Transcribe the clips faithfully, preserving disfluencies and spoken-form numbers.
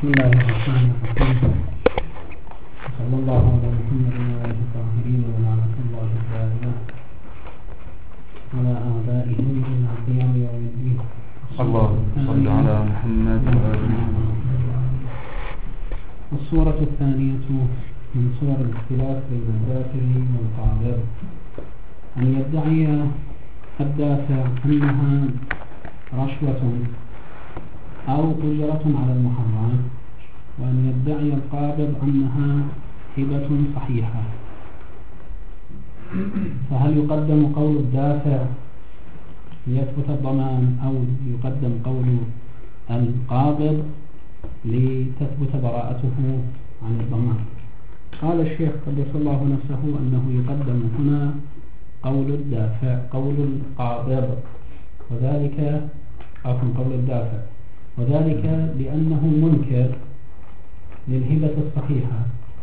بسم الله الرحمن الرحيم. صلى الله على محمد وآله الطاهرين ولعنة الله الدائمة على أعدائهم إلى قيام يوم الدين. اللهم صل على محمد وآل محمد. الصورة الثانية من صور الاختلاف بين الدافع والقابض أن يدعي الدافع أنها رشوة أو أجرة على المحرم، وأن يدعي القابض أنها هبة صحيحة. فهل يقدم قول الدافع ليثبت الضمان أو يقدم قول القابض لتثبت براءته عن الضمان؟ قال الشيخ قدس الله نفسه أنه يقدم هنا قول الدافع قول القابض، وذلك عفوا قول الدافع، وذلك لأنه منكر للهبة الصحيحة،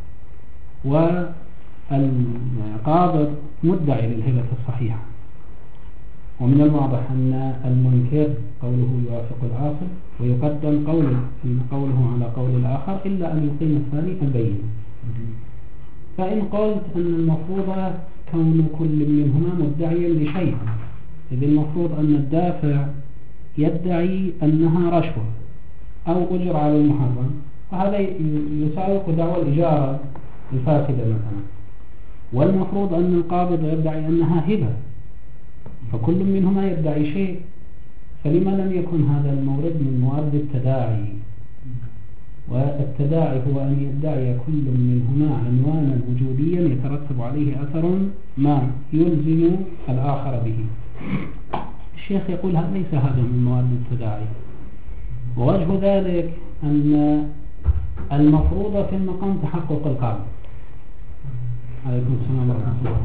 والقابض مدعي للهبة الصحيحة. ومن الواضح أن المنكر قوله يوافق الآخر، ويقدم قوله قوله على قول الآخر إلا أن يقيم الثاني البينة. فإن قلت أن المفروض كون كل منهما مدعيا لشيء، إذ المفروض أن الدافع يدعي أنها رشوة أو أجر على المحرم، وهذا يساوق دعوى الإجارة الفاسدة مثلا، والمفروض أن القابض يدعي أنها هبة، فكل منهما يدعي شيء، فلما لم يكن هذا المورد من موارد التداعي؟ والتداعي هو أن يدعي كل منهما عنوانا وجوديا يترتب عليه أثر ما يلزم الآخر به. الشيخ يقول هذا ليس هذا من موارد التداعي، ووجه ذلك أن المفروض في المقام تحقق القابض. عليكم السلام ورحمة الله.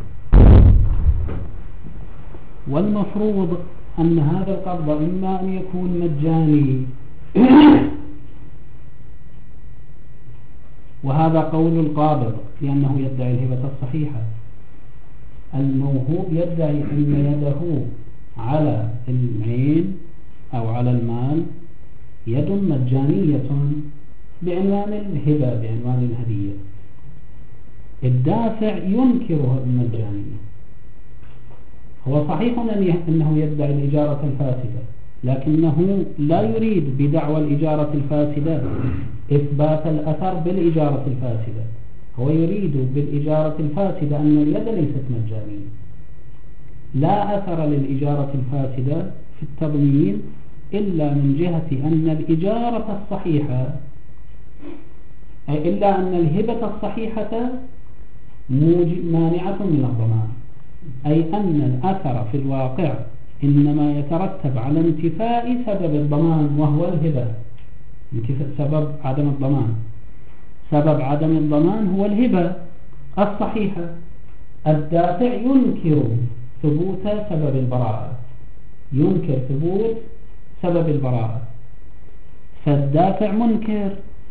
والمفروض أن هذا القبض إما أن يكون مجاني وهذا قول القابض لأنه يدعي الهبة الصحيحة. الموهوب يدعي أن يده على العين أو على المال يد مجانية بعنوان الهبة، بعنوان الهدية. الدافع ينكرها المجانية. هو صحيح أنه يدعي الإجارة الفاسدة، لكنه لا يريد بدعوى الإجارة الفاسدة إثبات الأثر بالإجارة الفاسدة، هو يريد بالإجارة الفاسدة أن اليد ليست مجانية. لا أثر للإجارة الفاسدة في التضمين إلا من جهة أن الإجارة الصحيحة أي إلا أن الهبة الصحيحة مانعة من الضمان، أي أن الأثر في الواقع إنما يترتب على انتفاء سبب الضمان وهو الهبة. سبب عدم الضمان سبب عدم الضمان هو الهبة الصحيحة. الدافع ينكر ثبوت سبب البراءة، ينكر ثبوت سبب البراءة، فالدافع منكر.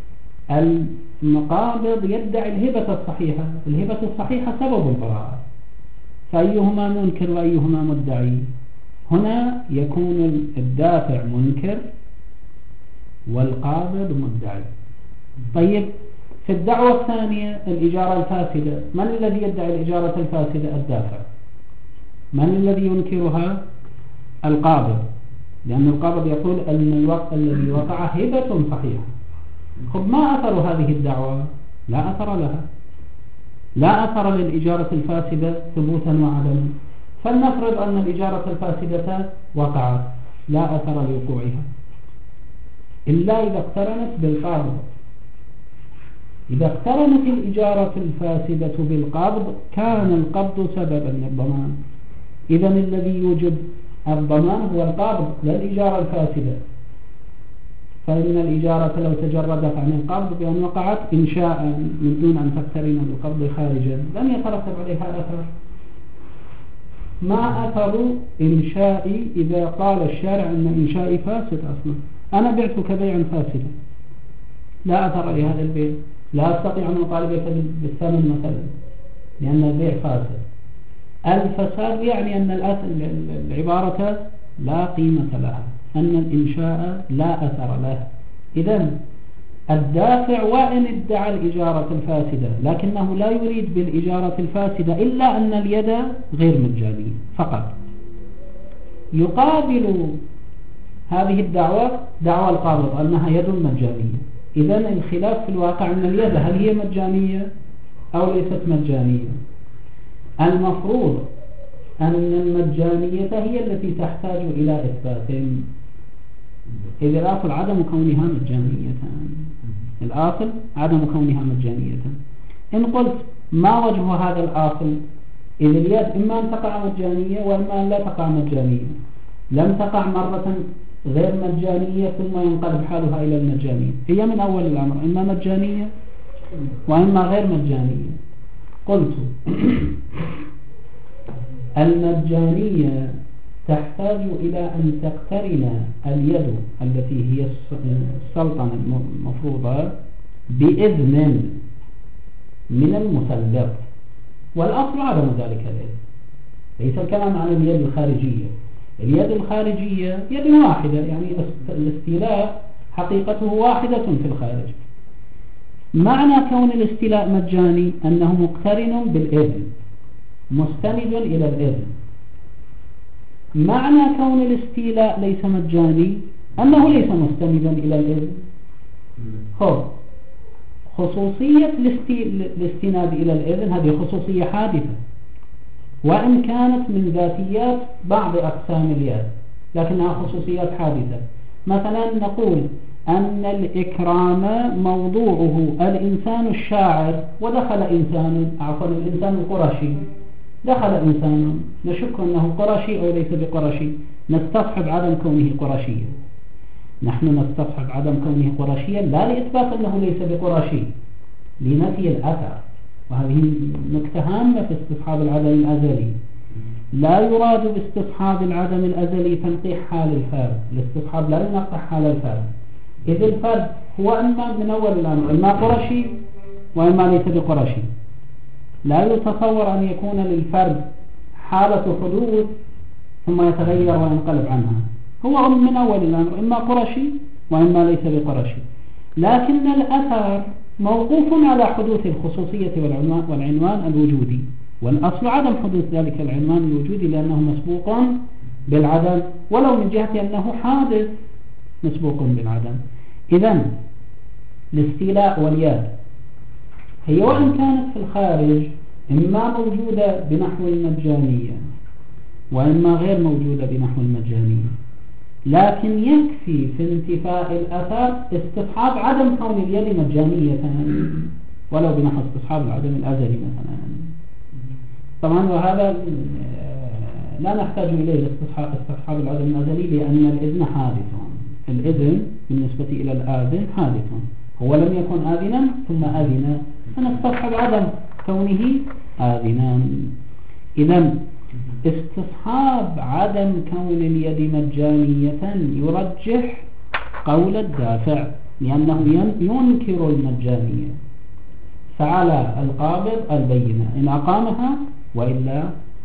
المقابض يدعي الهبة الصحيحة، الهبة الصحيحة سبب البراءة، فأيهما منكر وأيهما مدعي؟ هنا يكون الدافع منكر والقابض مدعي. طيب في الدعوة الثانية الإجارة الفاسدة، من الذي يدعي الإجارة الفاسدة؟ الدافع. من الذي ينكرها؟ القابض، لأن القابض يقول أن الوقت الذي وقع هبة صحيحة. خب ما أثر هذه الدعوة؟ لا أثر لها، لا أثر للإجارة الفاسدة ثبوتا وعدما. فلنفرض أن الإجارة الفاسدة وقعت، لا أثر لوقوعها إلا إذا اقترنت بالقابض. إذا اقترنت الإجارة الفاسدة بالقبض كان القبض سببا للضمان. إذن الذي يوجب الضمان هو القبض لا الإجارة الفاسدة، فإن الإجارة لو تجردت عن القبض بأن وقعت إنشاء من دون أن تقترن بالقبض خارجا لن يترتب عليها أثر. ما أثر إنشائي إذا قال الشارع أن إنشائي فاسد؟ أصلا أنا بعتك بيعا فاسدا، لا أثر لهذا البيع، لا أستطيع أن أطالبك بالثمن مثلا لأن البيع فاسد. الفساد يعني أن العبارة لا قيمة لها، أن الإنشاء لا أثر له. إذن الدافع وإن ادعى الإجارة الفاسدة، لكنه لا يريد بالإجارة الفاسدة إلا أن اليد غير مجانية فقط. يقابل هذه الدعوة دعوى القابض أنها يد مجانية. إذن الخلاف في الواقع أن اليد هل هي مجانية أو ليست مجانية. المفروض أن المجانية هي التي تحتاج إلى إثبات، إذ الأصل عدم كونها مجانية. الأصل عدم كونها مجانية. إن قلت ما وجه هذا الأصل، إذ اليد إما أن تقع مجانية وإما أن لا تقع مجانية. لم تقع مرة غير مجانية ثم ينقلب حالها إلى المجانية، هي من أول الأمر إما مجانية وإما غير مجانية. قلت المجانية تحتاج إلى أن تقترن اليد التي هي السلطنة المفروضة بإذن من المسلط، والأصل عدم ذلك الإذن. ليس الكلام عن اليد الخارجية. اليد الخارجية يد واحدة، يعني الاستيلاء حقيقته واحدة في الخارج. معنى كون الاستيلاء مجاني أنه مقترن بالإذن مستند إلى الإذن. معنى كون الاستيلاء ليس مجاني أنه ليس مستندا إلى الإذن. خب خصوصية الاستناد إلى الإذن هذه خصوصية حادثة، وإن كانت من ذاتيات بعض أقسام اليد لكنها خصوصيات حادثة. مثلا نقول أن الإكرام موضوعه الإنسان الشاعر، ودخل إنسان عفوا الإنسان القرشي، دخل إنسان نشك أنه قرشي أو ليس بقرشي، نستصحب عدم كونه قرشيا. نحن نستصحب عدم كونه قرشيا لا لإثبات أنه ليس بقرشي، لنفي الأثر. وهذه نكتة هامة في استصحاب العدم الأزلي. لا يراد باستصحاب العدم الأزلي تنقيح حال الفرد، الاستصحاب لا ينقح حال الفرد، إذ الفرد هو إما من أول الأمر إما قرشي وإما ليس بقرشي. لا يتصور أن يكون للفرد حالة حدوث ثم يتغير وينقلب عنها، هو من أول الأمر إما قرشي وإما ليس بقرشي. لكن الأثر موقوف على حدوث الخصوصية والعنوان, والعنوان الوجودي، والأصل عدم حدوث ذلك العنوان الوجودي لأنه مسبوق بالعدم، ولو من جهة أنه حادث مسبوق بالعدم. إذن الاستيلاء واليد هي وإن كانت في الخارج إما موجودة بنحو المجانية وإما غير موجودة بنحو المجانية، لكن يكفي في انتفاء الأثر استصحاب عدم كون اليد مجانية ولو بنحو استصحاب العدم الأزلي مثلا. طبعا وهذا لا نحتاج إليه استصحاب العدم الأزلي لأن الإذن حادث. الإذن بالنسبة إلى الآذن حادث، هو لم يكن آذنا ثم آذنا فنستصحب عدم كونه آذنا. إذن استصحاب عدم كون اليد مجانية يرجح قول الدافع لأنه ينكر المجانية، فعلى القابض البينة إن أقامها، وإلا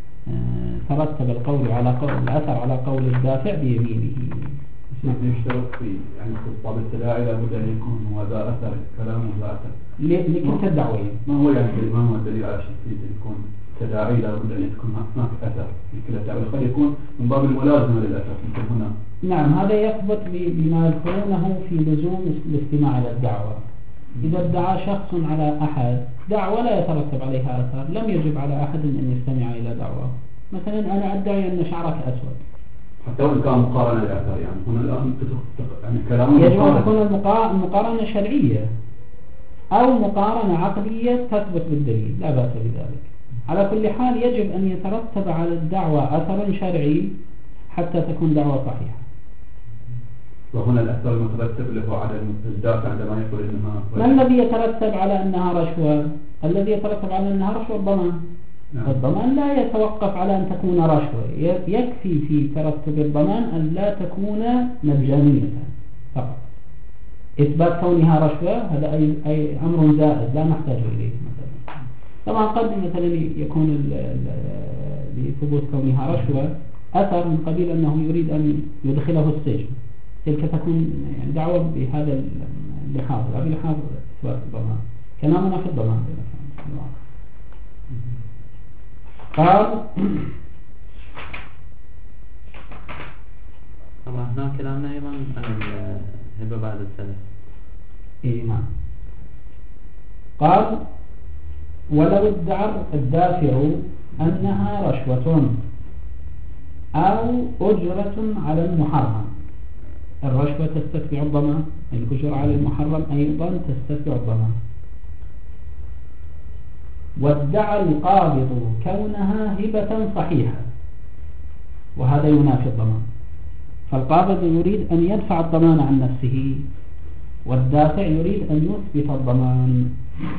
ترتب القول على قول الأثر على قول الدافع بيمينه. يشترط في يعني خطاب التداعي لابد أن يكون هذا أثر كلام وذا أثر لكل الدعوين. ما هو يعني ما هو الدليل على شيء يكون تداعي لابد أن يكون هناك أثر لكل الدعوة، قد يكون من باب الملازمة للأثر مثل هنا. نعم هذا يثبت بما يذكرونه في لزوم الاستماع إلى الدعوة. إذا ادعى شخص على أحد دعوة لا يترتب عليها أثر لم يجب على أحد أن يستمع إلى دعوة. مثلا أنا أدعي أن شعرك أسود، حتى وإن كان مقارنة للأثر يعني هنا الآن يعني كلام يجب أن تكون المقارنة شرعية أو مقارنة عقلية تثبت بالدليل، لا بأس بذلك. على كل حال يجب أن يترتب على الدعوة أثر شرعي حتى تكون دعوة صحيحة. وهنا الأثر المترتب اللي هو على الدافع عندما يقول إنها ما الذي يترتب على أنها رشوة؟ الذي يترتب على أنها رشوة الضمان. نعم. الضمان لا يتوقف على أن تكون رشوة، يكفي في ترتب الضمان أن لا تكون مجانية فقط. إثبات كونها رشوة هذا أي, أي أمر زائد لا نحتاج إليه. مثلا طبعا قد مثلا يكون لثبوت كونها رشوة أثر من قبيل أنه يريد أن يدخله السجن تلك تكون يعني دعوة بهذا اللحاظ لا بلحاظ إثبات الضمان كلامنا في الضمان. قال طبعا هنا كلامنا أيضا عن الهبة بعد السلف. إيه نعم. قال ولو ادعى الدافع أنها رشوة أو أجرة على المحرم. الرشوة تستتبع الضمان، الأجرة على المحرم أيضا تستتبع الضمان. وادعى القابض كونها هبة صحيحة وهذا ينافي الضمان، فالقابض يريد أن يدفع الضمان عن نفسه والدافع يريد أن يثبت الضمان.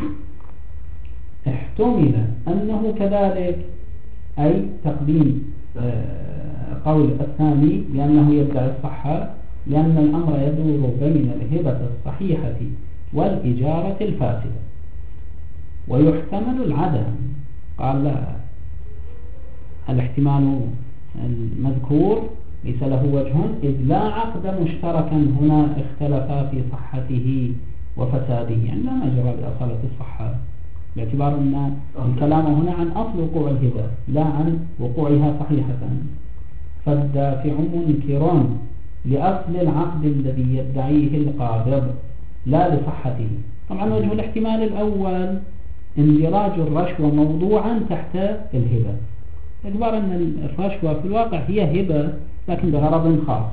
احتمل أنه كذلك أي تقديم قول الثاني لأنه يدعي الصحة، لأن الأمر يدور بين الهبة الصحيحة والإجارة الفاسدة. ويحتمل العدم، قال لا، الاحتمال المذكور ليس له وجه إذ لا عقد مشتركا هنا اختلفا في صحته وفساده، يعني لا مجرى لأصالة الصحة، باعتبار أن الكلام هنا عن أصل وقوع الهبة لا عن وقوعها صحيحة. فالدافع منكر لأصل العقد الذي يدعيه القابض لا لصحته. طبعا وجه الاحتمال الأول اندراج الرشوة موضوعا تحت الهبة، باعتبار أن الرشوة في الواقع هي هبة لكن بغرض خاص،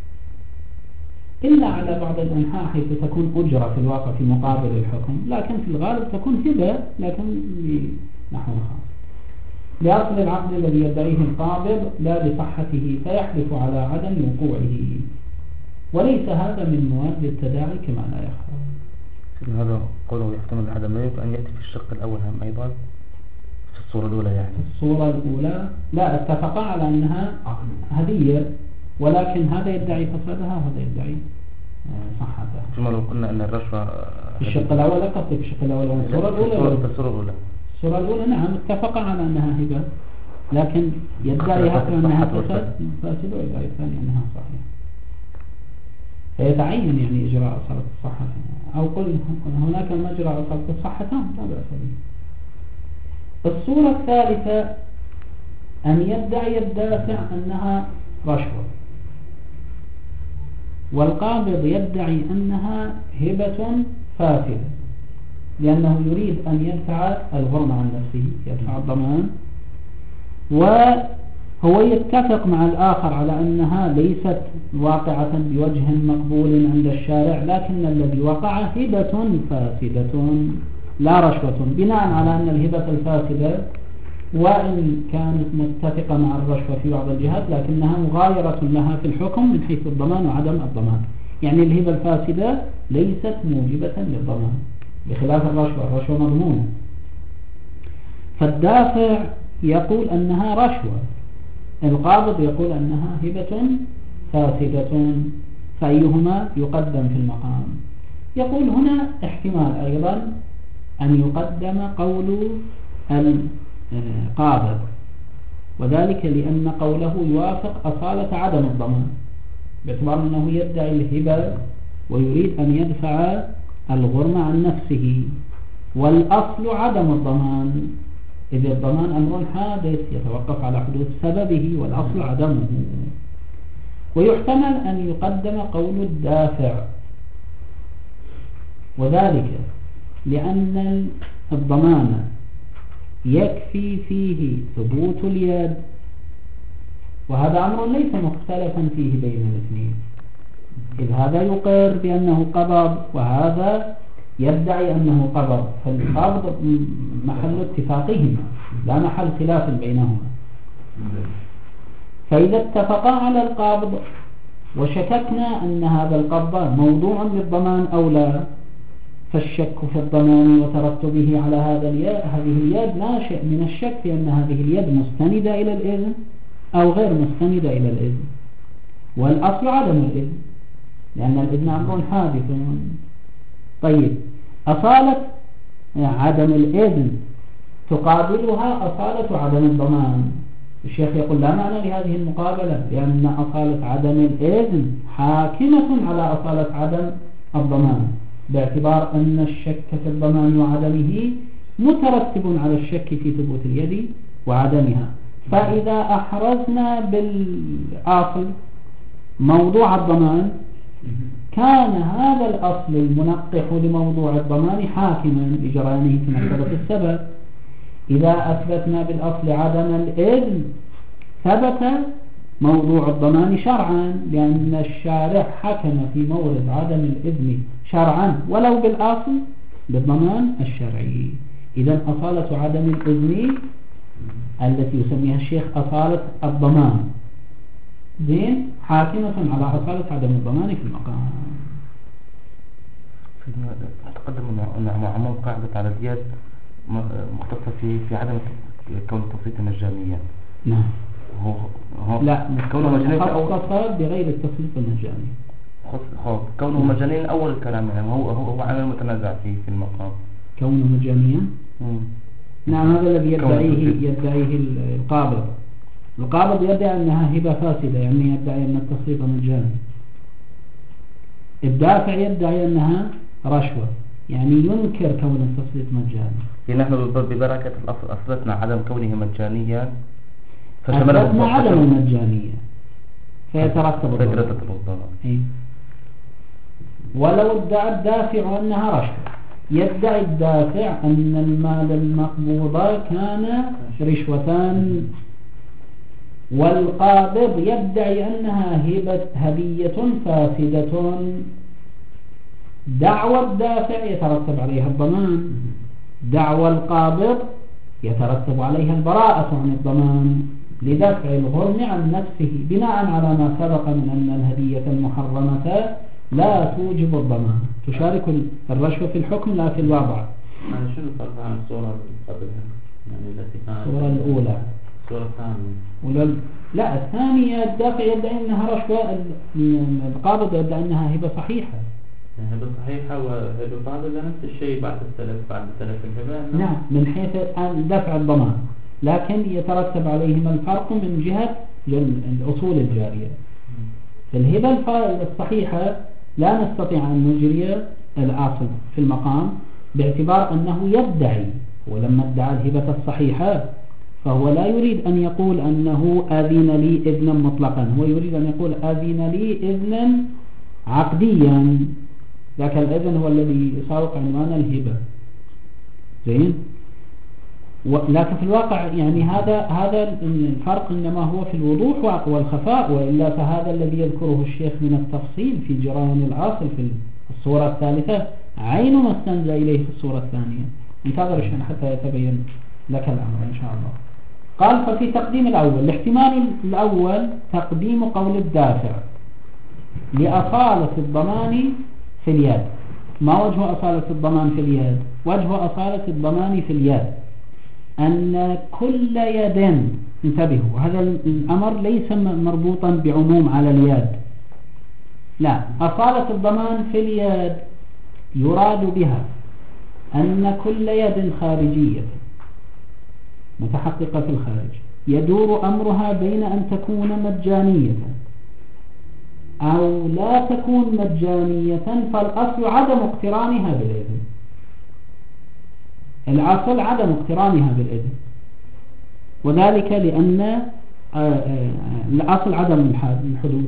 إلا على بعض الأنحاء حيث تكون أجرة في الواقع في مقابل الحكم، لكن في الغالب تكون هبة لكن بنحو خاص. لأصل العقد الذي يدعيه القابض لا لصحته فيحلف على عدم وقوعه، وليس هذا من مواد التداعي كما لا يخفى. هذا قوله يحتمل العدم لا يمكن أن يأتي في الشق الأول هم أيضا في الصورة الأولى، يعني الصورة الأولى لا اتفقا على أنها هدية، ولكن هذا يدعي فسادها وهذا يدعي صحتها. ثم لو قلنا أن الرشوة في الشق الأول لا قصدي في الشق الأول الصورة الأولى. الصورة الأولى الصورة الأولى نعم اتفقا على أنها هبة، لكن يدعي هذا أنها فساد فاسد ويدعي الثاني أنها صحيحة، فيتعين يعني إجراء أصالة الصحة، أو قل هناك مجرى أصالة الصحة لا بأس به. الصورة الثالثة أن يدعي الدافع أنها رشوة والقابض يدعي أنها هبة فاسدة، لأنه يريد أن يدفع الغرم عن نفسه، يدفع الضمان، وهو يتفق مع الآخر على أنها ليست واقعة بوجه مقبول عند الشارع، لكن الذي وقع هبة فاسدة لا رشوة، بناء على أن الهبة الفاسدة وإن كانت متفقة مع الرشوة في بعض الجهات لكنها مغايرة لها في الحكم من حيث الضمان وعدم الضمان، يعني الهبة الفاسدة ليست موجبة للضمان بخلاف الرشوة، الرشوة مضمونة. فالدافع يقول أنها رشوة، القابض يقول أنها هبة فاسدة، فأيهما يقدم في المقام؟ يقول هنا احتمال أيضا أن يقدم قول القابض، وذلك لأن قوله يوافق أصالة عدم الضمان، باعتبار أنه يدعي الهبة ويريد أن يدفع الغرم عن نفسه، والأصل عدم الضمان، إذ الضمان أمر حادث يتوقف على حدوث سببه والأصل عدمه. ويحتمل أن يقدم قول الدافع، وذلك لأن الضمان يكفي فيه ثبوت اليد، وهذا أمر ليس مختلفا فيه بين الاثنين، إذ هذا يقر بأنه قبض وهذا يدعي أنه قبض، فالقبض محل اتفاقهما لا محل خلاف بينهما. فإذا اتفقا على القبض وشككنا أن هذا القبض موضوع للضمان أو لا، فالشك في الضمان وترتبه على هذا اليد هذه اليد ناشئ من الشك في أن هذه اليد مستندة إلى الإذن أو غير مستندة إلى الإذن، والأصل عدم الإذن لأن الإذن أمر حادث. طيب أصالة عدم الإذن تقابلها أصالة عدم الضمان، الشيخ يقول لا معنى لهذه المقابلة، لأن أصالة عدم الإذن حاكمة على أصالة عدم الضمان، باعتبار أن الشك في الضمان وعدمه مترتب على الشك في ثبوت اليد وعدمها. فإذا أحرزنا بالأصل موضوع الضمان كان هذا الأصل المنقح لموضوع الضمان حاكما لجريانه في مرتبة السبب. إذا أثبتنا بالأصل عدم الإذن ثبت موضوع الضمان شرعا، لأن الشارع حكم في مورد عدم الإذن شرعا ولو بالأصل بالضمان الشرعي. إذا أصالة عدم الإذن التي يسميها الشيخ أصالة الضمان زين حاكمة على أصالة عدم الضمان في المقام. تقدم أن عموم قاعدة على الزياد مختصة في في عدم كون التسليط مجانيا. نعم. هو هو لا كونه مجانيا مخصصة بغير التسليط المجاني. خص كونه مجانيا أول الكلام، يعني هو هو هو عامل متنازع فيه في المقام. كونه مجانيا. نعم هذا الذي يدعيه يدعيه القابض. القابض يدعي أنها هبة فاسدة، يعني يدعي أن التسليط مجاني. الدافع يدعي أنها رشوة، يعني ينكر كون التسليط مجاني. نحن ببركة الأصل أثبتنا عدم كونه مجانيا، أثبتنا عدم المجانية فيترتب الضرر. إيه؟ ولو ادعى الدافع أنها رشوة، يدعي الدافع أن المال المقبوض كان رشوتان، والقابض يدعي أنها هبة هدية فاسدة. دعوى الدافع يترتب عليها الضمان، دعوى القابض يترتب عليها البراءة عن الضمان لدفع الغرم عن نفسه، بناء على ما سبق من أن الهدية المحرمة لا توجب الضمان، تشارك الرشوة في الحكم لا في الوضع. يعني شنو الفرق عن الصورة اللي قبلها؟ يعني التي كانت الصورة الأولى. الصورة الثانية. ولا لا الثانية الدافع يدعي أنها رشوة، القابض يدعي أنها هبة صحيحة. هبة صحيحة وهبة فاسدة نفس الشيء بعد السلف بعد سلف الهبة. نعم من حيث دفع الضمان، لكن يترتب عليهما الفرق من جهة الأصول الجارية. في الهبة الصحيحة لا نستطيع أن نجري الأصل في المقام، باعتبار أنه يدعي، ولما ادعى الهبة الصحيحة فهو لا يريد أن يقول أنه أذن لي إذنا مطلقا، هو يريد أن يقول أذن لي إذنا عقديا، ذاك الإذن هو الذي يساوق عنوان الهبة زين. لكن في الواقع يعني هذا هذا الفرق إنما هو في الوضوح والخفاء، وإلا فهذا الذي يذكره الشيخ من التفصيل في جريان الأصل في الصورة الثالثة عين ما استنزى إليه في الصورة الثانية. انتظر الشيخ حتى يتبين لك الأمر إن شاء الله. قال ففي تقديم الأول، الاحتمال الأول تقديم قول الدافع لأصالة الضمان في اليد. ما وجه أصالة الضمان في اليد؟ وجه أصالة الضمان في اليد أن كل يد، انتبهوا هذا الأمر ليس مربوطا بعموم على اليد، لا، أصالة الضمان في اليد يراد بها أن كل يد خارجية متحققة في الخارج يدور أمرها بين أن تكون مجانية أو لا تكون مجانية، فالأصل عدم اقترانها بالإذن. الأصل عدم اقترانها بالإذن، وذلك لأن الأصل عدم الحدوث.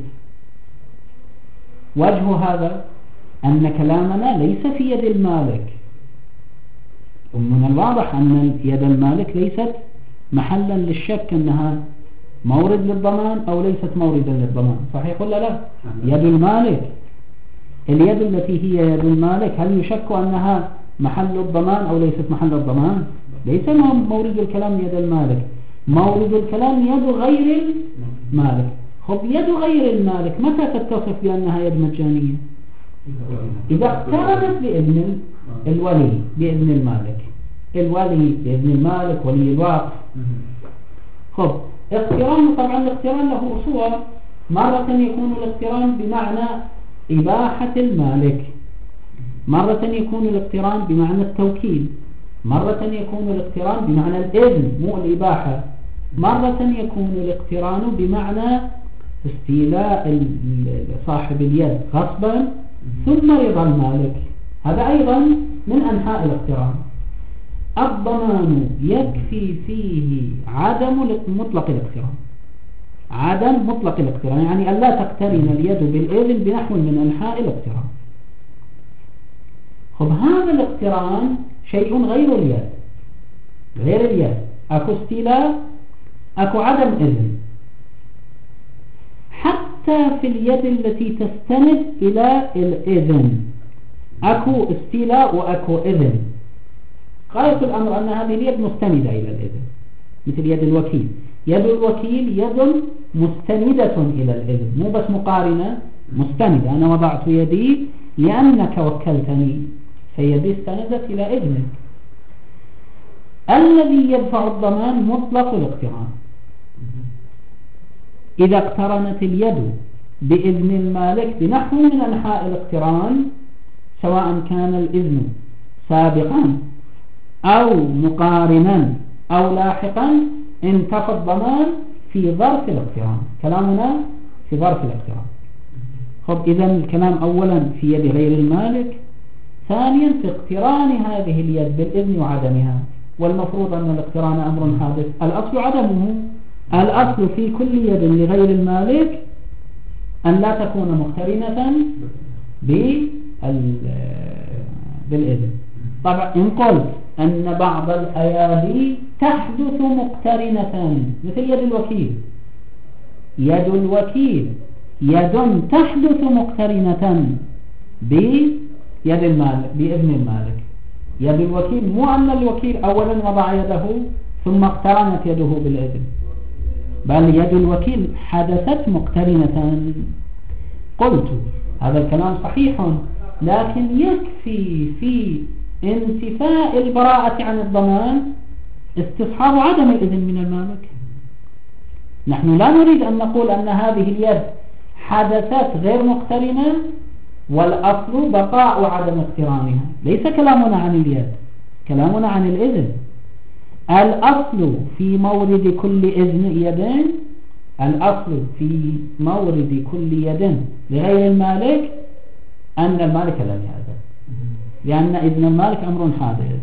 وجه هذا أن كلامنا ليس في يد المالك، ومن الواضح أن يد المالك ليست محلا للشك أنها مورد للضمان أو ليست موردا للضمان، صحيح ولا لا؟ يد المالك، اليد التي هي يد المالك هل يشك أنها محل الضمان أو ليست محل الضمان؟ ليس مورد الكلام يد المالك، مورد الكلام يد غير المالك. خب يد غير المالك متى تتصف بأنها يد مجانية؟ إذا اقترنت بإذن الولي بإذن المالك، الولي بإذن المالك ولي الوقف. خب اقتران، طبعا الاقتران له صور، مرة يكون الاقتران بمعنى إباحة المالك، مرة يكون الاقتران بمعنى التوكيل، مرة يكون الاقتران بمعنى الإذن مو الإباحة، مرة يكون الاقتران بمعنى استيلاء صاحب اليد غصبا ثم رضا المالك، هذا أيضا من أنحاء الاقتران. الضمان يكفي فيه عدم مطلق الاقتران، عدم مطلق الاقتران يعني أن لا تقترن اليد بالإذن بنحو من أنحاء الاقتران. خب هذا الاقتران شيء غير اليد، غير اليد، أكو استيلاء أكو عدم إذن. حتى في اليد التي تستند إلى الإذن أكو استيلاء وأكو إذن. غاية الأمر أن هذه اليد مستندة إلى الإذن، مثل يد الوكيل. يد الوكيل يد مستندة إلى الإذن، مو بس مقارنة، مستندة. أنا وضعت يدي لأنك وكلتني، فيدي استندت إلى إذنك. الذي يدفع الضمان مطلق الاقتران. إذا اقترنت اليد بإذن المالك بنحو من أنحاء الاقتران، سواء كان الإذن سابقا أو مقارنا أو لاحقا، انتفى الضمان في ظرف الاقتران. كلامنا في ظرف الاقتران. خب إذن الكلام أولا في يد غير المالك، ثانيا في اقتران هذه اليد بالإذن وعدمها. والمفروض أن الاقتران أمر حادث، الأصل عدمه. الأصل في كل يد لغير المالك أن لا تكون مقترنة بالإذن. طبعا إن قلت أن بعض الأيادي تحدث مقترنة مثل يد الوكيل، يد الوكيل يد تحدث مقترنة بيد المالك بإذن المالك. يد الوكيل مو أن الوكيل أولا وضع يده ثم اقترنت يده بالإذن، بل يد الوكيل حدثت مقترنة. قلت هذا الكلام صحيح، لكن يكفي في انتفاء البراءة عن الضمان استصحاب عدم الإذن من المالك. نحن لا نريد أن نقول أن هذه اليد حدثت غير مقترنة والأصل بقاء عدم اقترانها. ليس كلامنا عن اليد، كلامنا عن الإذن. الأصل في مورد كل إذن يدين، الأصل في مورد كل يد لغير المالك أن المالك لم يأذن، لأن إذن المالك أمر حادث.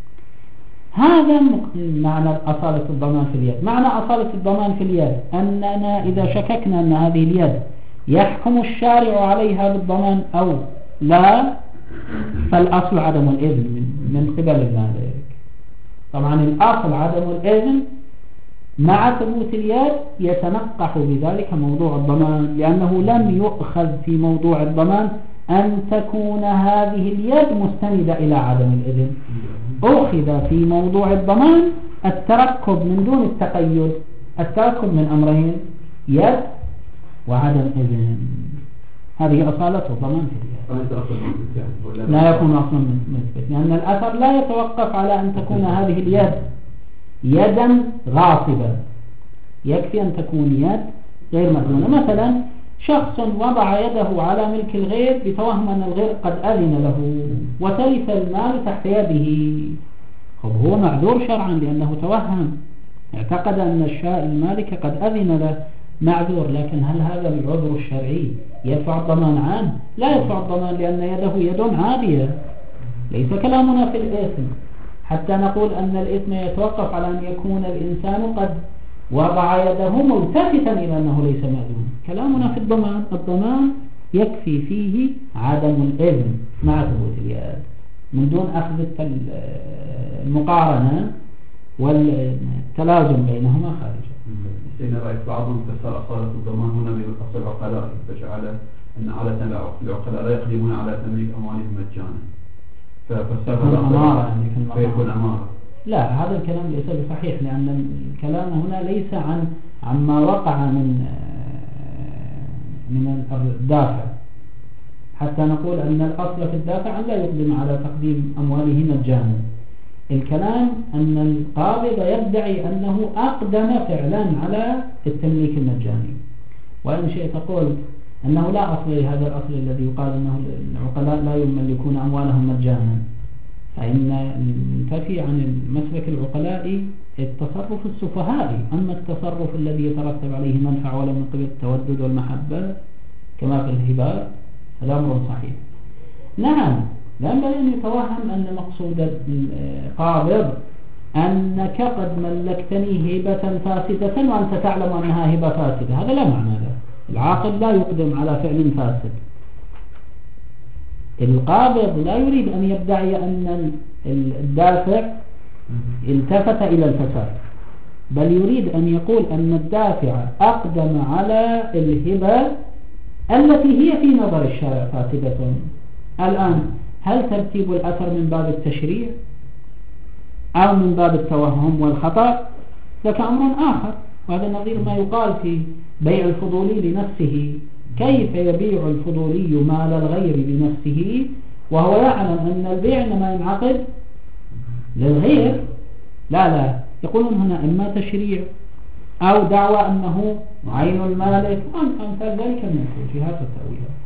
هذا معنى أصالة الضمان في اليد. معنى أصالة الضمان في اليد أننا إذا شككنا أن هذه اليد يحكم الشارع عليها بالضمان أو لا، فالأصل عدم الإذن من قبل المالك. طبعا الأصل عدم الإذن، مع ثبوت اليد يتنقح بذلك موضوع الضمان، لأنه لم يؤخذ في موضوع الضمان أن تكون هذه اليد مستندة إلى عدم الإذن. أخذ في موضوع الضمان التركب من دون التقيد، التركب من أمرين، يد وعدم إذن. هذه أصالة الضمان في اليد. لا يكون أصلا مثبت، لأن الأثر لا يتوقف على أن تكون هذه اليد يدا غاصبة، يكفي أن تكون يد غير مأذونة. مثلا شخص وضع يده على ملك الغير بتوهم أن الغير قد أذن له وتلف المال تحت يده، خب هو معذور شرعا لأنه توهم، اعتقد أن المالك قد أذن له، معذور. لكن هل هذا العذر الشرعي يدفع الضمان عنه؟ لا يدفع الضمان، لأن يده يد عادية. ليس كلامنا في الإثم حتى نقول أن الإثم يتوقف على أن يكون الإنسان قد وضع يده ملتفتا إلى أنه ليس مأذون. كلامنا في الضمان، الضمان يكفي فيه عدم الإذن مع ثبوت اليد من دون أخذ المقارنة والتلازم بينهما خارجا. سيدنا رأيت بعضهم فسر أصالة الضمان هنا بالأصل العقلاء، فجعل أن عادة العقلاء لا يقدمون على تمليك أموالهم مجانا، ففسر أمارة فيكون أمارة. لا، هذا الكلام ليس بصحيح، لأن الكلام هنا ليس عن عما وقع من من الدافع، حتى نقول أن الأصل في الدافع أن لا يقدم على تقديم أمواله مجانا. الكلام أن القابض يدعي أنه أقدم فعلا على التمليك المجاني، وإن شئت قلت أنه لا أصل لهذا الأصل الذي يقال أنه العقلاء لا يملكون أموالهم مجانا، فإن ننتفي عن مسلك العقلاء التصرف السفهائي. أما التصرف الذي يترتب عليه منفعة ولو من قبل التودد والمحبة كما في الهبة هذا أمر صحيح. نعم، لا ينبغي أن يتوهم أن مقصود القابض أنك قد ملكتني هبة فاسدة وأنت تعلم أنها هبة فاسدة، هذا لا معنى له. العاقل لا يقدم على فعل فاسد. القابض لا يريد أن يدعي أن الدافع التفت إلى الفساد، بل يريد أن يقول أن الدافع أقدم على الهبة التي هي في نظر الشارع فاسدة. الآن هل ترتيب الأثر من باب التشريع أو من باب التوهم والخطأ؟ ذاك أمر آخر، وهذا نظير ما يقال في بيع الفضولي لنفسه. كيف يبيع الفضولي مال الغير لنفسه وهو يعلم أن البيع إنما ينعقد للغير؟ لا لا، يقولون هنا إما تشريع أو دعوى أنه عين المالك وأمثال ذلك من التوجيهات والتأويلات.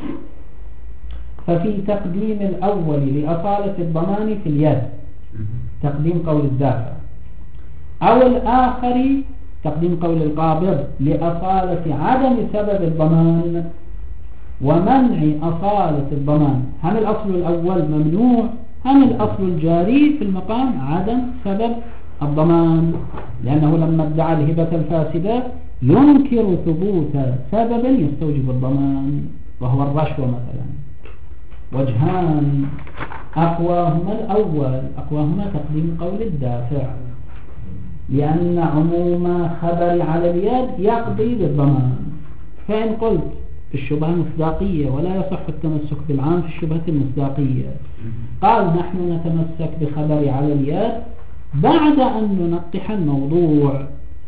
ففي تقديم الأول لأصالة الضمان في اليد تقديم قول الدافع، أو الآخر تقديم قول القابض لأصالة عدم سبب الضمان ومنع أصالة الضمان. هم الأصل الأول ممنوع، هم الأصل الجاري في المقام عدم سبب الضمان، لأنه لما ادعى الهبة الفاسدة ينكر ثبوت سبب يستوجب الضمان وهو الرشوة مثلا. وجهان أقواهما الأول، أقواهما تقديم قول الدافع، لأن عموم خبر على اليد يقضي بالضمان. فإن قلت في الشبهة المصداقية ولا يصح التمسك بالعام في الشبهة المصداقية، قال نحن نتمسك بخبر على اليد بعد أن ننقح الموضوع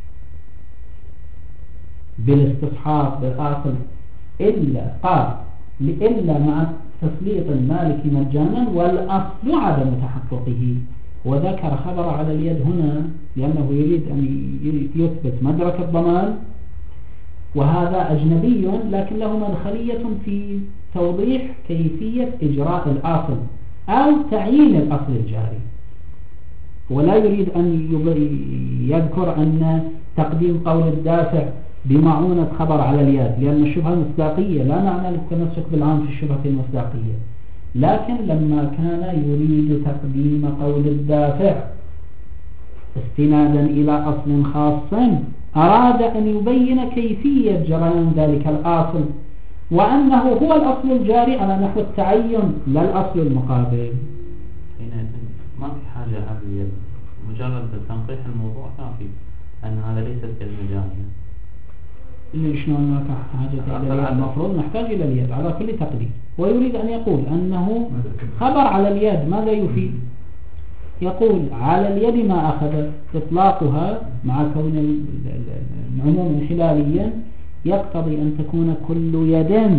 بالاستصحاب بالآصل، إلا قال إلا مع تسليط المالك مجانا والأصل عدم تحققه. وذكر خبر على اليد هنا لأنه يريد أن يثبت مدرك الضمان، وهذا أجنبي لكن له مدخلية في توضيح كيفية إجراء الأصل أو تعيين الأصل الجاري، ولا يريد أن يذكر أن تقديم قول الدافع بمعونة خبر على اليد، لأن الشبهة المصداقية لا معنى للتمسك بالعام في الشبهة المصداقية. لكن لما كان يريد تقديم قول الدافع استنادا إلى أصل خاص أراد أن يبين كيفية جريان ذلك الأصل، وأنه هو الأصل الجاري على نحو التعين لا الأصل المقابل. ما في حاجة على اليد، مجرد تنقيح الموضوع كافي أن هذا ليست كالمجانية. شلون ما حاجة إلى اليد؟ المفروض نحتاج إلى اليد على كل تقدير. ويريد أن يقول أنه خبر على اليد ماذا يفيد؟ يقول على اليد ما أخذ إطلاقها مع كون العموم انحلاليا يقتضي أن تكون كل يد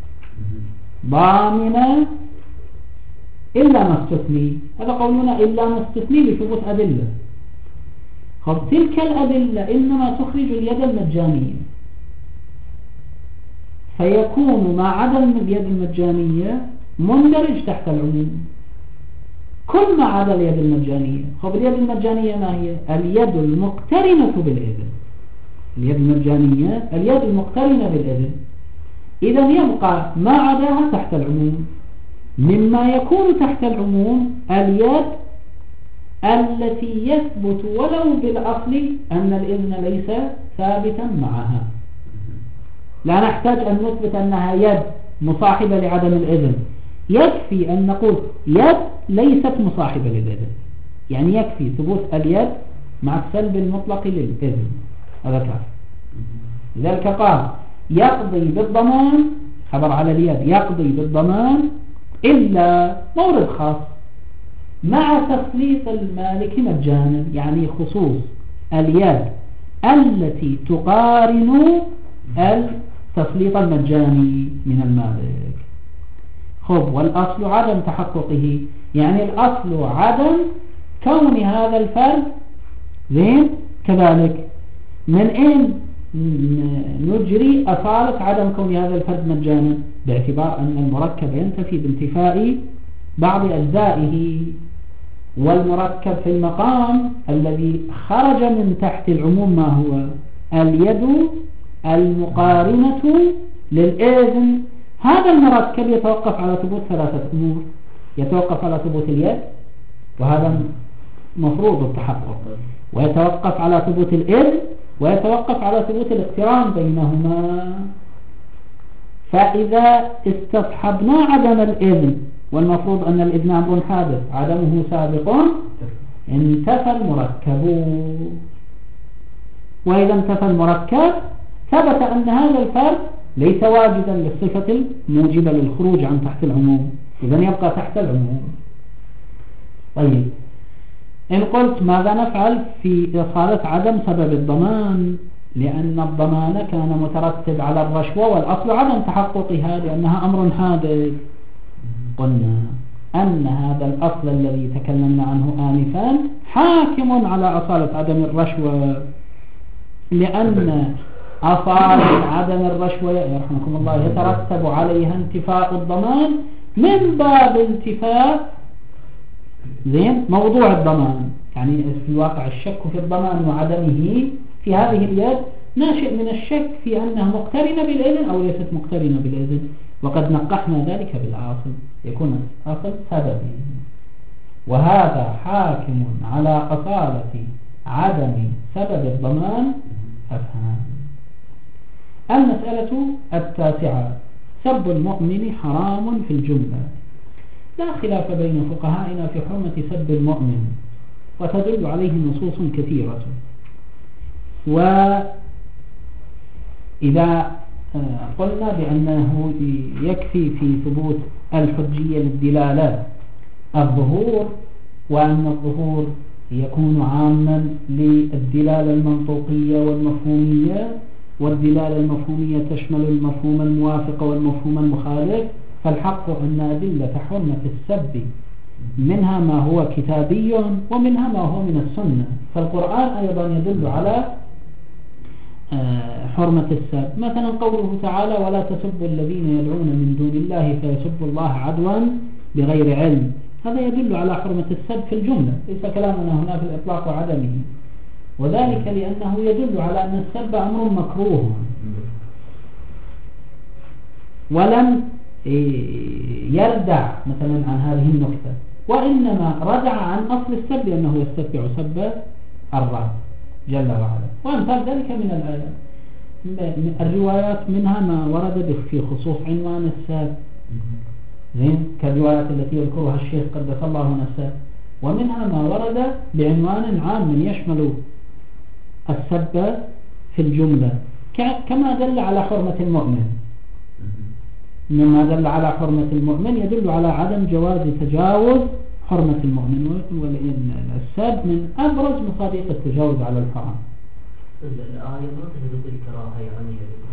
ضامنة إلا ما استثني. هذا قولنا إلا ما استثني لثبوت أدلة. خب تلك الأدلة إنما تخرج اليد المجانية، فيكون ما عدا اليد المجانية مندرج تحت العموم كل ما عدا اليد المجانية. خب اليد المجانية ما هي؟ اليد المقترنة بالإذن. اليد المجانية اليد المقترنة بالإذن، إذا يبقى ما عداها تحت العموم. مما يكون تحت العموم اليد التي يثبت ولو بالأصل أن الإذن ليس ثابتا معها. لا نحتاج أن نثبت أنها يد مصاحبة لعدم الإذن، يكفي أن نقول يد ليست مصاحبة للإذن، يعني يكفي ثبوت اليد مع السلب المطلق للإذن، هذا كافي. لذلك قال يقضي بالضمان، خبر على اليد يقضي بالضمان إلا مورد خاص مع تسليط المالك مجانا، يعني خصوص اليد التي تقارن التسليط المجاني من المالك. خب والأصل عدم تحققه، يعني الأصل عدم كون هذا الفرد زين كذلك. من أين نجري أصالة عدم كون هذا الفرد مجانا؟ باعتبار أن المركب ينتفي بانتفاء بعض أجزائه، والمركب في المقام الذي خرج من تحت العموم ما هو؟ اليد المقارنة للإذن. هذا المركب يتوقف على ثبوت ثلاثة أمور: يتوقف على ثبوت اليد، وهذا مفروض التحقق، ويتوقف على ثبوت الإذن، ويتوقف على ثبوت الاقتران بينهما. فإذا استصحبنا عدم الإذن، والمفروض أن الإذن أمر حادث عدمه سابق، انتفى المركب. وإذا انتفى المركب ثبت أن هذا الفرد ليس واجدا للصفة الموجبة للخروج عن تحت العموم، إذن يبقى تحت العموم. طيب، إن قلت ماذا نفعل في إصالة عدم سبب الضمان؟ لأن الضمان كان مترتب على الرشوة، والأصل عدم تحققها لأنها أمر حادث. قلنا أن هذا الأصل الذي تكلمنا عنه آنفا حاكم على أصالة عدم الرشوة، لأن أصالة عدم الرشوة يرحمكم الله يترتب عليها انتفاء الضمان من باب انتفاء زين موضوع الضمان. يعني في الواقع الشك في الضمان وعدمه في هذه اليد ناشئ من الشك في أنها مقترنة بالإذن أو ليست مقترنة بالإذن، وقد نقحنا ذلك بالأصل، يكون الأصل سببي، وهذا حاكم على أصالة عدم سبب الضمان. أفهم. المسألة التاسعة: سب المؤمن حرام في الجملة. لا خلاف بين فقهائنا في حرمة سب المؤمن، وتدل عليه نصوص كثيرة. وإذا قلنا بأنه يكفي في ثبوت الحجية للدلالة الظهور، وأن الظهور يكون عاما للدلالة المنطوقية والمفهومية، والدلالة المفهومية تشمل المفهوم الموافق والمفهوم المخالف، فالحق أن أدلة حرمة السب منها ما هو كتابي ومنها ما هو من السنة. فالقرآن أيضا يدل على حرمة السب، مثلا قوله تعالى: ولا تسبوا الذين يدعون من دون الله فيسبوا الله عدوا بغير علم. هذا يدل على حرمة السب في الجملة، ليس كلامنا هنا في الإطلاق وعدمه، وذلك لأنه يدل على أن السب أمر مكروه، ولم يردع مثلا عن هذه النكتة، وإنما ردع عن أصل السب لأنه يستتبع سب الرب جل وعلا، وأمثال ذلك من الآيات. الروايات منها ما ورد في خصوص عنوان السب، زين، كالروايات التي يذكرها الشيخ قدس الله نفسه، ومنها ما ورد بعنوان عام يشمل السب في الجملة، كما دل على حرمة المؤمن. مما دل على حرمة المؤمن يدل على عدم جواز تجاوز حرمة المؤمن، ولأن السب من أبرز مصادق التجاوز على الحرام. الآية ما تثبت الكراهة، يعني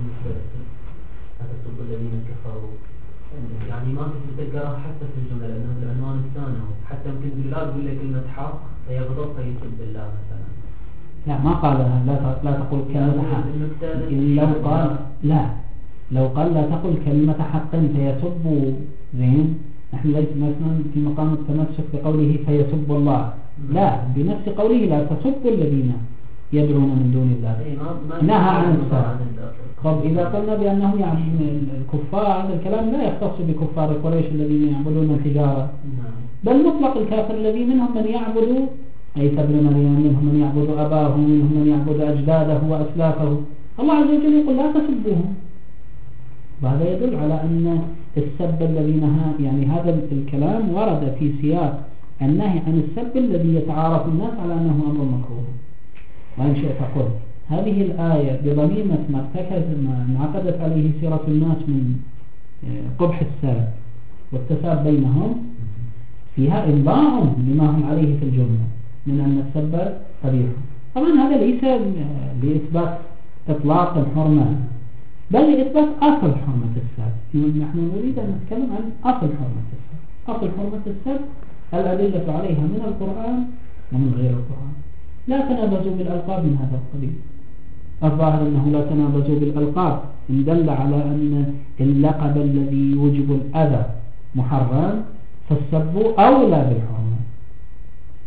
أتسب الذين كفروا، يعني ما تثبت الكراهة حتى في الجملة، لأنه بالعنوان الثاني حتى يمكن بالله تقول لك كلمة حق فيغضب فيسب الله مثلا. لا، ما قال لا لا تقول كلمة حق. لو قال لا لو قال لا تقل كلمة حق فيسب، زين، نحن ليس مثلا في مقام التمسك بقوله فيسب الله، لا، بنفس قوله لا تسبوا الذين يدعون من دون الله، نهى عن السب. طب إذا قلنا بأنه يعني الكفار، هذا الكلام لا يختص بكفار قريش الذين يعبدون الحجارة، بل مطلق الكافر الذي منهم من يعبد عيسى ابن مريم، منهم من يعبد أباه، منهم من يعبد أجداده وأسلافه. الله عز وجل يقول لا تسبوهم، وهذا يدل على أن السب الذي نهى، يعني هذا الكلام ورد في سياق النهي عن السب الذي يتعارف الناس على أنه أمر مكروه. وإن شئت قل هذه الآية بضميمة ما ارتكز ما انعقدت عليه سيرة الناس من قبح السب والتساب بينهم، فيها إنباع لما هم عليه في الجملة من أن السب قبيح. طبعا هذا ليس لإثبات إطلاق الحرمة، بل لإثبات أصل حرمة السب. نحن نريد أن نتكلم عن أصل حرمة السب. أصل حرمة السب الأدلة عليها من القرآن ومن غير القرآن. لا تنابزوا بالألقاب من هذا القبيل. الظاهر أنه لا تنابزوا بالألقاب إن دل على أن اللقب الذي يوجب الأذى محرم، فالسب أولى بالحرمة.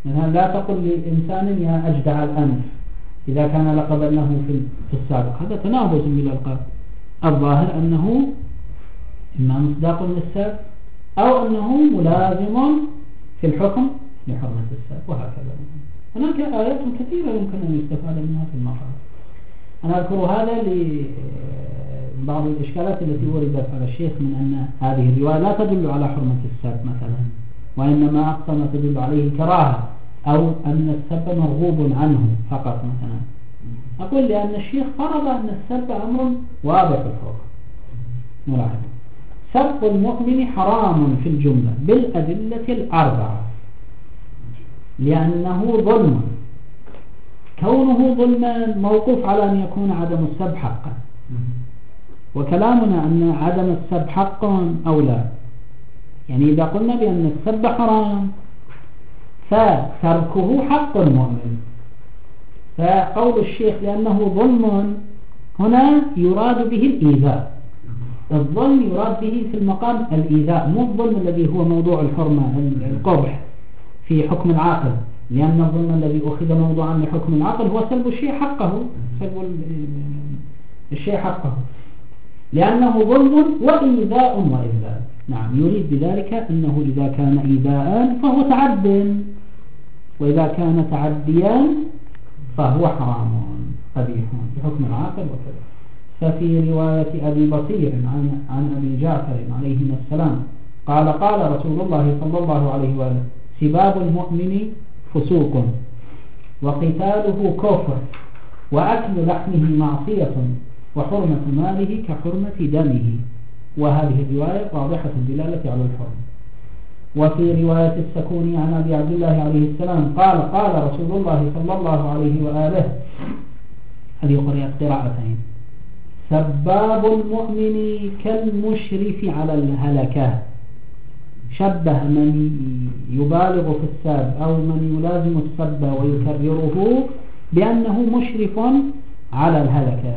مثلا لا تقل لإنسان يا أجدع الأنف إذا كان لقب له في السابق، هذا تنابز بالألقاب. الظاهر أنه إما مصداق للسب أو أنه ملازم في الحكم لحرمة السب، وهكذا. هناك آيات كثيرة يمكن أن يستفاد منها في المقام. أنا أذكر هذا لبعض الإشكالات التي وردت على الشيخ من أن هذه الرواية لا تدل على حرمة السب مثلا، وإنما أقصى ما تدل عليه كراهة أو أن السب مرغوب عنه فقط مثلا. أقول لأن الشيخ فرض أن السب أمر واضح الحكم. ملاحظ سب المؤمن حرام في الجملة بالأدلة الأربعة، لأنه ظلم، كونه ظلما موقوف على أن يكون عدم السب حقا، وكلامنا أن عدم السب حق أو لا. يعني إذا قلنا بأن السب حرام فتركه حق المؤمن، فقول الشيخ لأنه ظلم هنا يراد به الإيذاء. الظلم يراد به في المقام الإيذاء، مو الظلم الذي هو موضوع الحرمة القبح في حكم العاقل، لأن الظلم الذي أخذ موضوعا لحكم العاقل هو سلب الشيء حقه، سلب الشيء حقه، لأنه ظلم وإيذاء وإذلال. نعم، يريد بذلك أنه إذا كان إيذاء فهو تعد، وإذا كان تعديا فهو حرام قبيح في حكم العاقل وكذا. ففي رواية أبي بصير عن, عن أبي جعفر عليهما السلام قال قال رسول الله صلى الله عليه وآله: سباب المؤمن فسوق وقتاله كفر وأكل لحمه معصية وحرمة ماله كحرمة دمه. وهذه الرواية واضحة الدلالة على الحرم. وفي رواية السكوني عن أبي عبد الله عليه السلام قال قال رسول الله صلى الله عليه وآله، هذه قرأت قراءتين: سباب المؤمن كالمشرف على الهلكة. شبه من يبالغ في السب أو من يلازم السب ويكرره بأنه مشرف على الهلكة.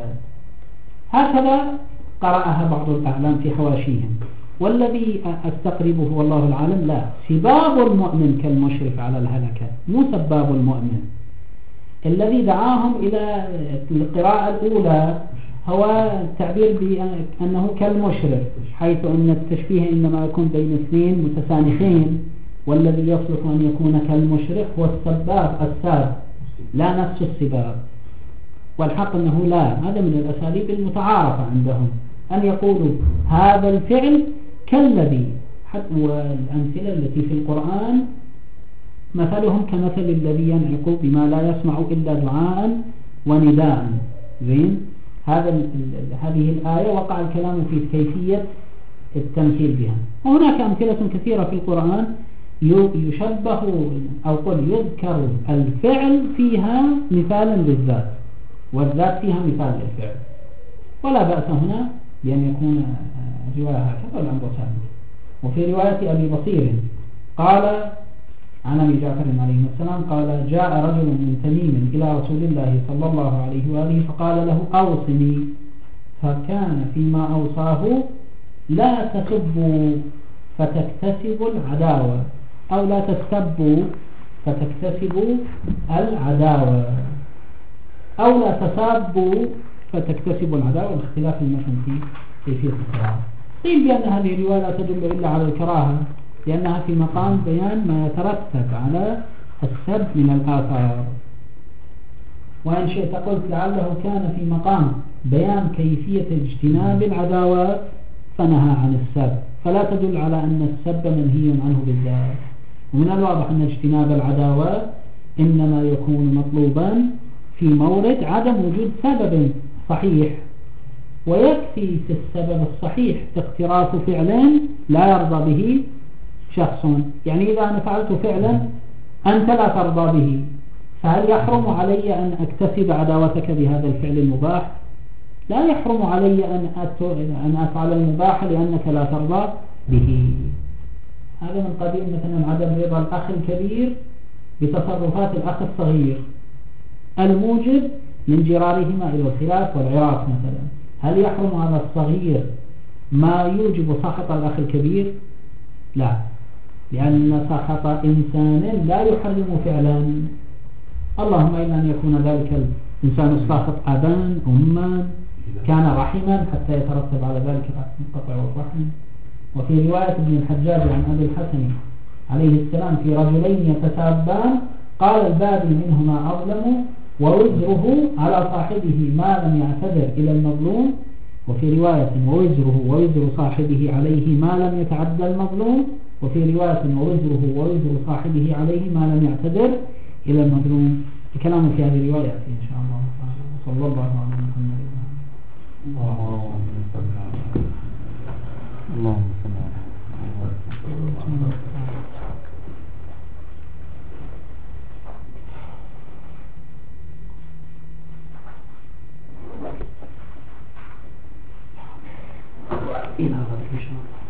هكذا قرأها بعض الأعلام في حواشيهم، والذي أستقربه والله العالم لا، سباب المؤمن كالمشرف على الهلكة، مو سباب المؤمن. الذي دعاهم إلى القراءة الأولى هو التعبير بأنه كالمشرف، حيث أن التشبيه إنما يكون بين اثنين متسانخين، والذي يصلح أن يكون كالمشرف هو السباب الساب لا نفس السباب. والحق أنه لا، هذا من الأساليب المتعارفة عندهم أن يقولوا هذا الفعل كالذي، حتى والأمثلة التي في القرآن مثلهم كمثل الذي ينعق بما لا يسمع إلا دعاء ونداء. زين، هذا هذه الآية وقع الكلام في كيفية التمثيل بها. وهناك أمثلة كثيرة في القرآن يشبه أو قل يذكر الفعل فيها مثالا للذات، والذات فيها مثال للفعل، ولا بأس هنا بأن يكون رواية هكذا والأمر سابق. وفي رواية أبي بصير قال عن أبي جعفر عليه السلام قال: جاء رجل من تميم إلى رسول الله صلى الله عليه وآله فقال له: أوصني. فكان فيما أوصاه: لا تسبوا فتكتسبوا العداوة، أو لا تسبوا فتكتسبوا العداوة، أو لا تسابوا فتكتسبوا العداوة، باختلاف المتن في كيفية القراءة. قيل بأن هذه الرواية لا تدل إلا على الكراهة، لأنها في مقام بيان ما يترتب على السب من الآثار. وإن شئت قلت لعله كان في مقام بيان كيفية اجتناب العداوات فنهى عن السب، فلا تدل على أن السب منهي عنه بالذات. ومن الواضح أن اجتناب العداوات إنما يكون مطلوبا في مورد عدم وجود سبب صحيح، ويكفي في السبب الصحيح اقتراف فعل لا يرضى به شخص. يعني إذا أنا فعلت فعلا أنت لا ترضى به، فهل يحرم علي أن أكتسب عداوتك بهذا الفعل المباح؟ لا يحرم علي أن أفعل المباح لأنك لا ترضى به. هذا من قبيل مثلا عدم رضا الأخ الكبير بتصرفات الأخ الصغير الموجب من جرارهما إلى الخلاف والعراق مثلا. هل يحرم على الصغير ما يوجب سخط الأخ الكبير؟ لا. لأن سخط إنسان لا يحرم فعلا، اللهم إلا أن يكون ذلك الإنسان الساخط أبا أما كان رحما حتى يترتب على ذلك القطع والرحم. وفي رواية ابن الحجاج عن أبي الحسن عليه السلام في رجلين يتسابان قال البادي منهما أظلم ووزره على صاحبه ما لم يعتذر إلى المظلوم، وفي رواية ووزره ووزر صاحبه عليه ما لم يتعدى المظلوم، وفي رواية ووزره ووزر صاحبه عليه ما لم يعتذر إلى المظلوم. الكلام في هذه الرواية إن شاء الله. صلى الله عليه وسلم. اللهم صل على اللهم صل على إلى غد إن شاء الله.